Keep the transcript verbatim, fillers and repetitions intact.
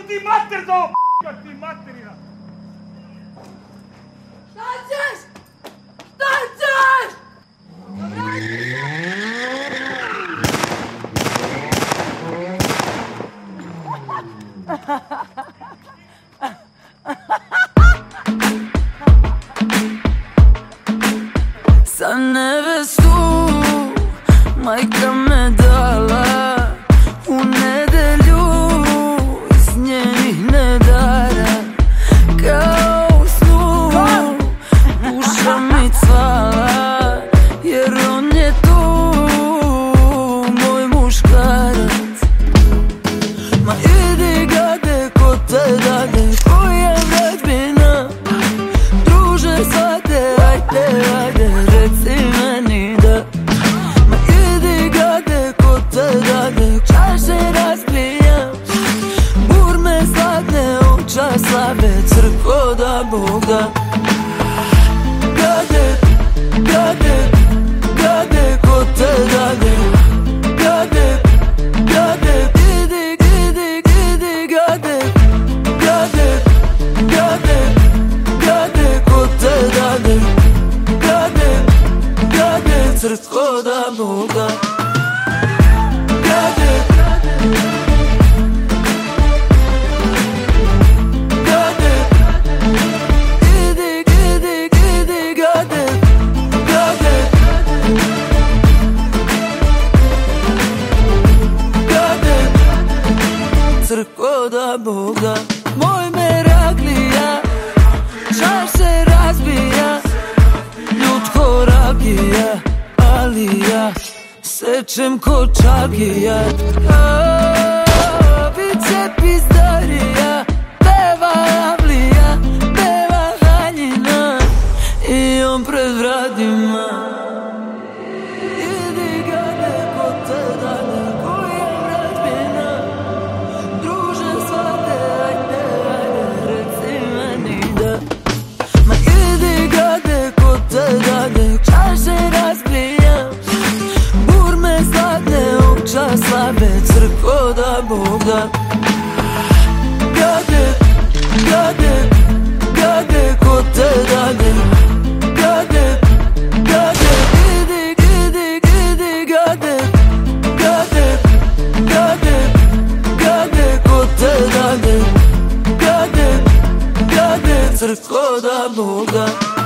ti mater za ovo p***a ti materina! Šta ćeš? Šta ćeš? Za nevestu majka me dala u nedelju iz njenih nedara. Kao u snu duša mi cvala, jer on je tu moj muškarac. Ma idi gade ko te dade, koja vredbina. Druže svate, ajde, ajde, reci meni da. Ma idi gade ko te dade, čaše razbijam. Bur me sladne, oča slabe, crko da Boga. Gade, gade, gade ko te dade. Gade, gade, idi, idi, idi, gade. Gade, gade, gade ko te dade. Gade, gade, crko da Boga. Gade, gade, idi, idi, idi, gade. Gade, gade, crko da Boga. Moj Meraklija, čaš se razbija, ljudko rakija, ali ja sečem ko čakija. Biće pizdarija, peva Avlija, peva Haljina i on pred vratima. Idi gade ko te dade, koja vredbina. Druže svate, ajde, ajde, reci meni da. Ma idi gade ko te dade, čaše razbijam. Bur me sladne, oča slabe, crko da Boga. Gade, gade, gade ko te dade. Gade, gade, idi, idi, idi, gade. Gade, gade, gade ko te dade. Gade, gade, crko da Boga.